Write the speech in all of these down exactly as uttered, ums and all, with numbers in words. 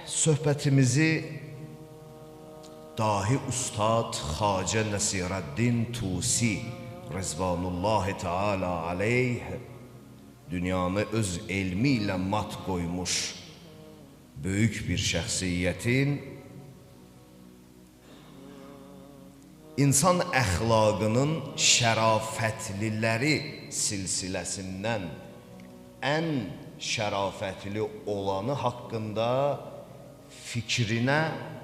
söhbətimizi dahi Ustad Xacə Nəsirəddin Tusi Rəzvanullahi Teala aleyh dünyanı öz elmi ilə mat qoymuş böyük bir şəxsiyyətin insan əxlaqının şərafətliləri silsiləsindən ən şərafətli olanı haqqında fikrinə,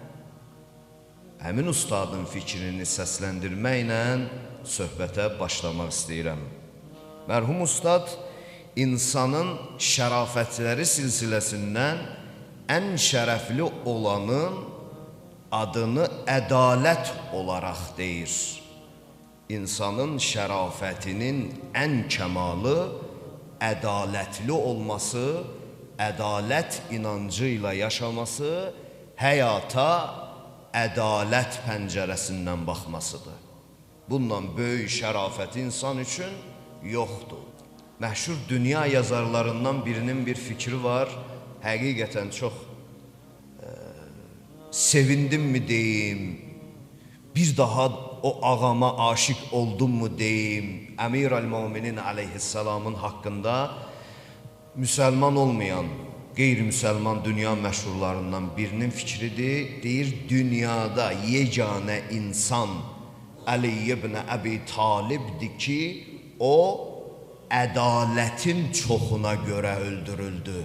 həmin ustadın fikrini səsləndirməklə söhbətə başlamaq istəyirəm. Mərhum ustad insanın şərafətləri silsiləsindən ən şərəfli olanın adını ədalət olaraq deyir. İnsanın şərafətinin ən kəmalı ədalətli olması, ədalət inancı ilə yaşaması, həyata ədalət pəncərəsindən baxmasıdır. Bundan böyük şərafət insan üçün yoxdur. Məşhur dünya yazarlarından birinin bir fikri var. Həqiqətən çox e, sevindim mi deyim, bir daha o ağama aşiq oldum mu deyim. Əmir-əl-Müminin aleyhisselamın haqqında müsəlman olmayan, qeyri-müsəlman dünya məşhurlarından birinin fikridir. Deyir, dünyada yeganə insan Ali ibn Əbi Talibdir ki, o ədalətin çoxuna görə öldürüldü.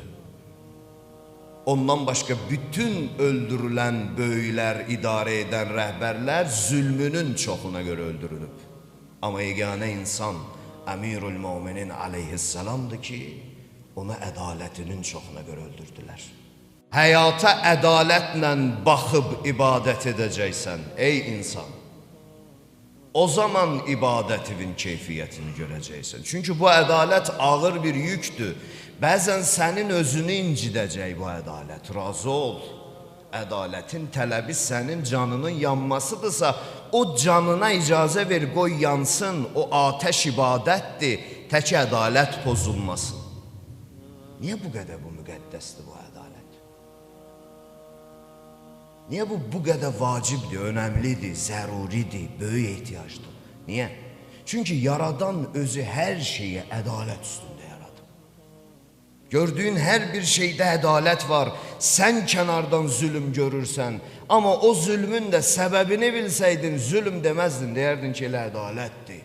Ondan başqa bütün öldürülən böyüklər, idarə edən rəhbərlər zülmünün çoxuna görə öldürülüb. Amma yeganə insan Əmirül-Müminin aleyhisselamdır ki, ona ədalətinin çoxuna görə öldürdülər. Həyata ədalətlə baxıb ibadət edəcəksən, ey insan. O zaman ibadətinin keyfiyyətini görəcəksən. Çünki bu ədalət ağır bir yükdür. Bəzən sənin özünü incidəcək bu ədalət. Razı ol. Ədalətin tələbi sənin canının yanmasıdırsa, o canına icazə ver, qoy yansın. O atəş ibadətdir, tək ədalət pozulmasın. Niyə bu qədər bu müqəddəsdir bu ədalət? Niyə bu bu qədər vacibdir, önəmlidir, zəruridir, böyük ehtiyacdır? Niyə? Çünki yaradan özü hər şeyi ədalət üstündə yaradır. Gördüyün hər bir şeydə ədalət var. Sən kənardan zülm görürsən, amma o zülmün də səbəbini bilsəydin, zülm deməzdin, deyərdin ki, elə ədalətdir.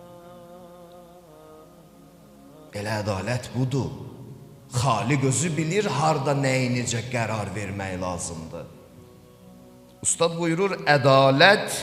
Elə ədalət budur. Xaliq özü bilir, harda nəyi necə qərar vermək lazımdır. Ustad buyurur, ədalət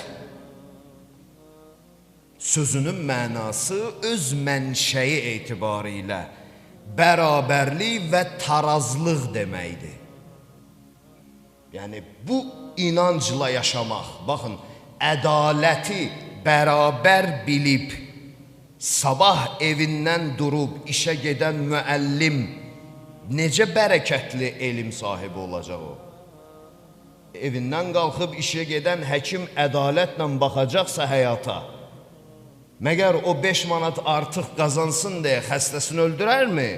sözünün mənası öz mənşəyi etibarı ilə bərabərlik və tarazlıq deməkdir. Yəni, bu inancla yaşamaq, baxın, ədaləti bərabər bilib, sabah evindən durub işə gedən müəllim necə bərəkətli elm sahibi olacaq o? Evindən qalxıb işə gedən həkim ədalətlə baxacaqsa həyata, məgər o beş manat artıq qazansın deyə xəstəsini öldürərmi?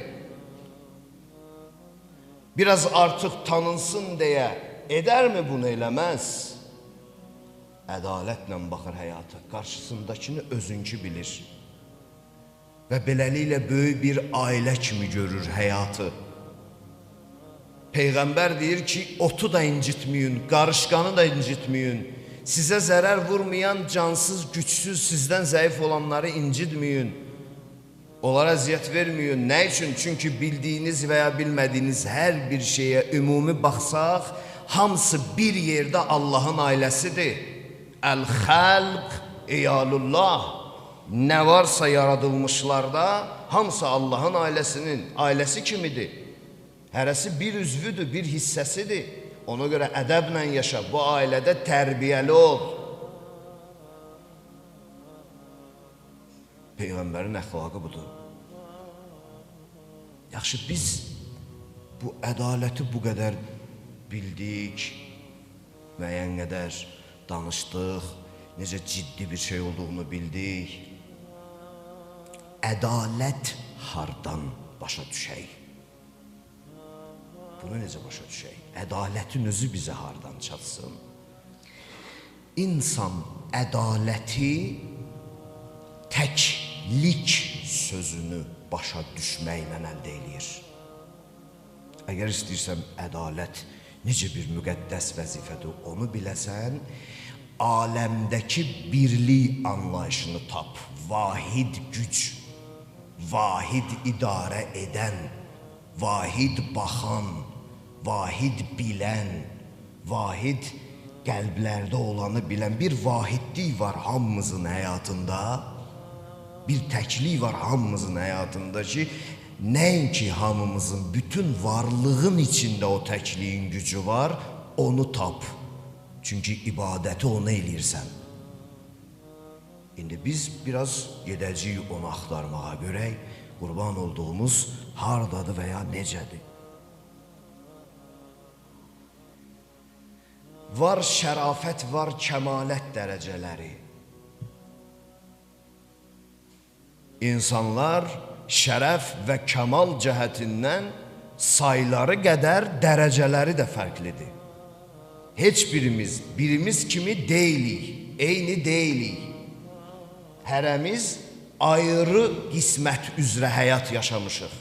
Biraz artıq tanınsın deyə edərmi bunu, eləməz? Ədalətlə baxır həyata, qarşısındakını özünkü bilir və beləliklə böyük bir ailə kimi görür həyatı. Peyğəmbər deyir ki, otu da incitməyin, qarışqanı da incitməyin. Sizə zərər vurmayan, cansız, gücsüz, sizdən zəif olanları incitməyin. Onlara əziyyət verməyin. Nə üçün? Çünki bildiyiniz və ya bilmədiyiniz hər bir şeyə ümumi baxsaq, hamısı bir yerdə Allahın ailəsidir. Əl-xəlq iyalullah. Nə varsa yaradılmışlarda, hamısı Allahın ailəsinin, ailəsi kimidir. Hərəsi bir üzvüdür, bir hissəsidir. Ona görə ədəblə yaşa, bu ailədə tərbiyəli ol. Peyğəmbərin əxlaqı budur. Yaxşı, biz bu ədaləti bu qədər bildik, müəyyən qədər danışdıq, necə ciddi bir şey olduğunu bildik. Ədalət hardan başa düşək? Bunu necə başa düşək? Ədalətin özü bizə hardan çatsın? İnsan ədaləti təklik sözünü başa düşməklə əldə eləyir. Əgər istəyirsən ədalət necə bir müqəddəs vəzifədir, onu biləsən, aləmdəki birlik anlayışını tap. Vahid güc, vahid idarə edən, vahid baxan, vahid bilən, vahid qəlblərdə olanı bilən bir vahidlik var hamımızın həyatında. Bir təklik var hamımızın həyatında ki, nəinki hamımızın bütün varlığın içində o təkliyin gücü var, onu tap. Çünki ibadəti ona eləyirsən. İndi biz biraz gedəcəyik onu axtarmağa görək, qurban olduğumuz hardadır və ya necədir? Var şərafət, var kəmalət dərəcələri. İnsanlar şərəf və kəmal cəhətindən sayları qədər dərəcələri də fərqlidir. Heç birimiz, birimiz kimi deyilik, eyni deyilik. Hərəmiz ayrı qismət üzrə həyat yaşamışıq.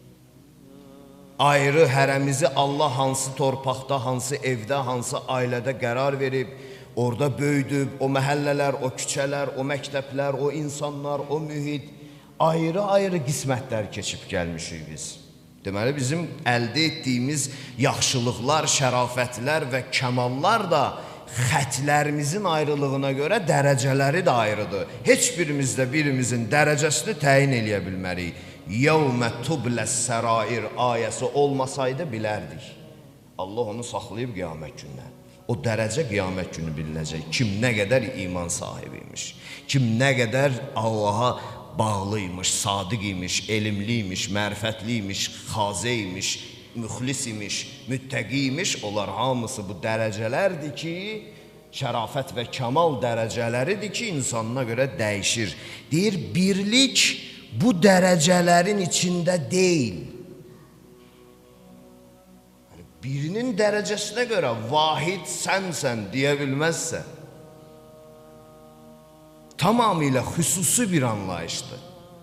Ayrı hərəmizi Allah hansı torpaqda, hansı evdə, hansı ailədə qərar verib, orada böyüdüb, o məhəllələr, o küçələr, o məktəblər, o insanlar, o mühit, ayrı-ayrı qismətlər keçib gəlmişik biz. Deməli, bizim əldə etdiyimiz yaxşılıqlar, şərafətlər və kəmallar da xətlərimizin ayrılığına görə dərəcələri də ayrıdır. Heç birimizdə birimizin dərəcəsini təyin eləyə bilmərik. Yevmə tubləs sərair ayəsi olmasaydı bilərdik. Allah onu saxlayıb qiyamət gününə. O dərəcə qiyamət günü bilinəcək. Kim nə qədər iman sahibiymiş, kim nə qədər Allaha bağlıymış, sadiq imiş, elmliymiş, mərifətliymiş, xazeymiş, müxlis imiş, müttəqi imiş, onlar hamısı bu dərəcələrdir ki, şərafət və kəmal dərəcələridir ki, insanına görə dəyişir. Deyir, birlik bu dərəcələrin içində deyil. Birinin dərəcəsinə görə vahid sənsən deyə bilməzsə, tamamilə xüsusi bir anlayışdır.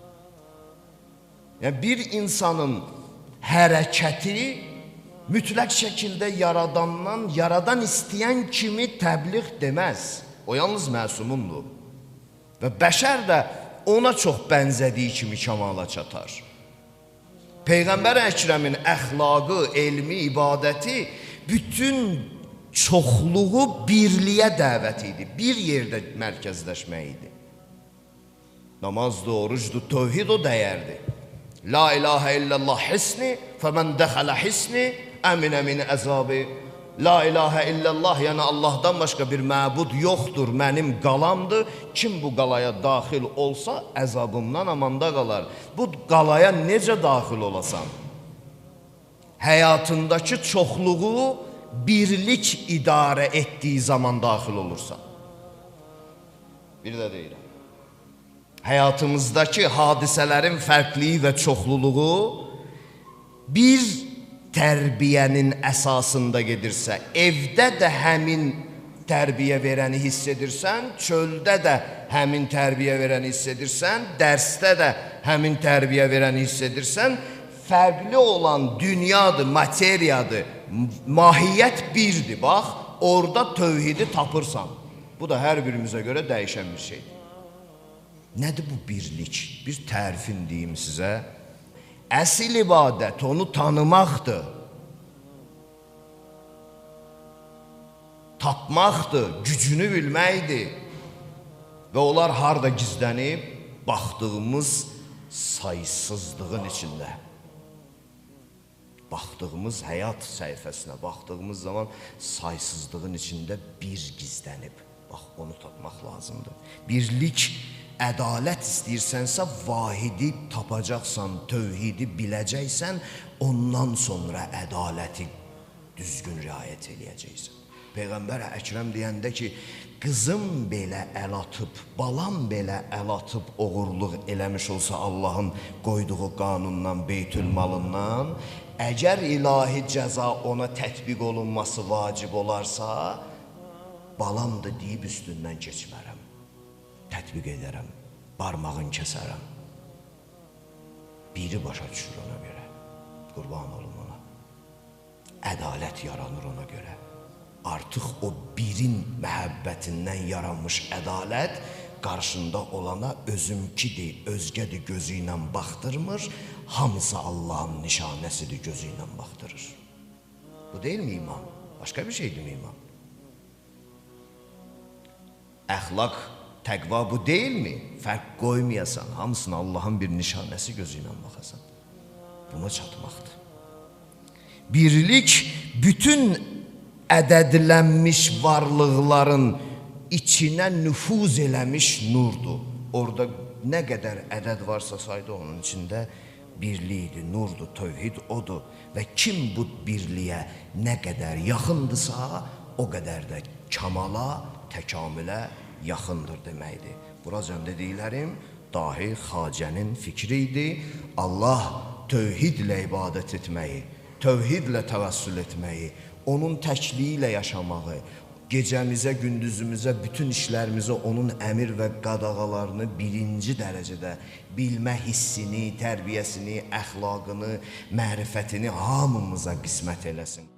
Yəni, bir insanın hərəkəti mütləq şəkildə yaradandan, yaradan istəyən kimi təbliğ deməz. O yalnız məsumundur. Və bəşər də ona çox bənzədiyi kimi kamala çatar. Peyğəmbər Əkrəmin əxlaqı, elmi, ibadəti bütün çoxluğu birliyə dəvət idi. Bir yerdə mərkəzləşmək idi. Namazdır, orucdur, tövhid o dəyərdir. La ilahə illallah hisni, fəmən dəxələ hisni, əminə min əzabi. La ilahə illallah, yəni Allahdan başqa bir məbud yoxdur, mənim qalamdır. Kim bu qalaya daxil olsa, əzabımdan amanda qalar. Bu qalaya necə daxil olasan? Həyatındakı çoxluğu birlik idarə etdiyi zaman daxil olursan. Bir də deyirəm. Həyatımızdakı hadisələrin fərqliyi və çoxluluğu bir tərbiyənin əsasında gedirsə, evdə də həmin tərbiyə verəni hiss edirsən, çöldə də həmin tərbiyə verəni hiss edirsən, dərsdə də həmin tərbiyə verəni hiss edirsən, fərqli olan dünyadır, materiyadır, mahiyyət birdir. Bax, orada tövhidi tapırsan. Bu da hər birimizə görə dəyişən bir şeydir. Nədir bu birlik? Bir tərifin deyim sizə. Əsil ibadət onu tanımaqdır, tapmaqdır, gücünü bilməkdir və onlar harada gizlənib, baxdığımız saysızlığın içində. Baxdığımız həyat səhifəsinə, baxdığımız zaman saysızlığın içində bir gizlənib. Bax, onu tapmaq lazımdır. Birlik, ədalət istəyirsənsə, vahidi tapacaqsan, tövhidi biləcəksən, ondan sonra ədaləti düzgün riayət eləyəcəksən. Peyğəmbər Əkrəm deyəndə ki, qızım belə əl atıb, balam belə əl atıb oğurluq eləmiş olsa Allahın qoyduğu qanundan, beytülmalından, əgər ilahi cəza ona tətbiq olunması vacib olarsa, balam da deyib üstündən keçmərəm, tətbiq edərəm, barmağın kəsərəm. Biri başa düşür ona görə, qurban olun ona. Ədalət yaranır ona görə. Artıq o birin məhəbbətindən yaranmış ədalət qarşında olana özümkidir, özgədir gözü ilə baxdırmır, hamısı Allahın nişanəsidir gözü ilə baxdırır. Bu deyil mi iman? Başqa bir şeydir mi iman? Əxlaq, təqva bu deyilmi? Fərq qoymayasan, hamısını Allahın bir nişanəsi gözü ilə baxasan. Buna çatmaqdır. Birlik bütün ədədlənmiş varlıqların içinə nüfuz eləmiş nurdur. Orada nə qədər ədəd varsa sayda onun içində birlikdir, nurdur, tövhid odur. Və kim bu birliyə nə qədər yaxındırsa, o qədər də kamala, təkamülə yaxındır deməkdir. Buracan dediklərim dahi Xacənin fikri idi. Allah tövhidlə ibadət etməyi, tövhidlə təvəssül etməyi, onun təkliyi ilə yaşamağı, gecəmizə, gündüzümüzə, bütün işlərimizə onun əmir və qadağalarını birinci dərəcədə bilmə hissini, tərbiyəsini, əxlaqını, mərifətini hamımıza qismət eləsin.